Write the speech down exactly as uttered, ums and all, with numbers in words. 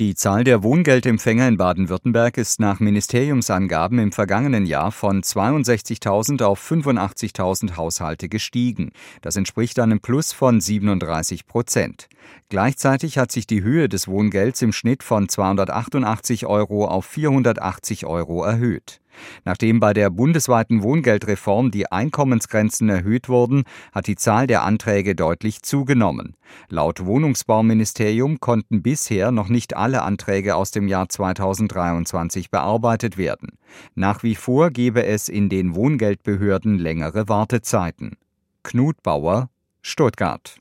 Die Zahl der Wohngeldempfänger in Baden-Württemberg ist nach Ministeriumsangaben im vergangenen Jahr von zweiundsechzigtausend auf fünfundachtzigtausend Haushalte gestiegen. Das entspricht einem Plus von siebenunddreißig Prozent. Gleichzeitig hat sich die Höhe des Wohngelds im Schnitt von zweihundertachtundachtzig Euro auf vierhundertachtzig Euro erhöht. Nachdem bei der bundesweiten Wohngeldreform die Einkommensgrenzen erhöht wurden, hat die Zahl der Anträge deutlich zugenommen. Laut Wohnungsbauministerium konnten bisher noch nicht alle Anträge aus dem Jahr zweitausenddreiundzwanzig bearbeitet werden. Nach wie vor gebe es in den Wohngeldbehörden längere Wartezeiten. Knut Bauer, Stuttgart.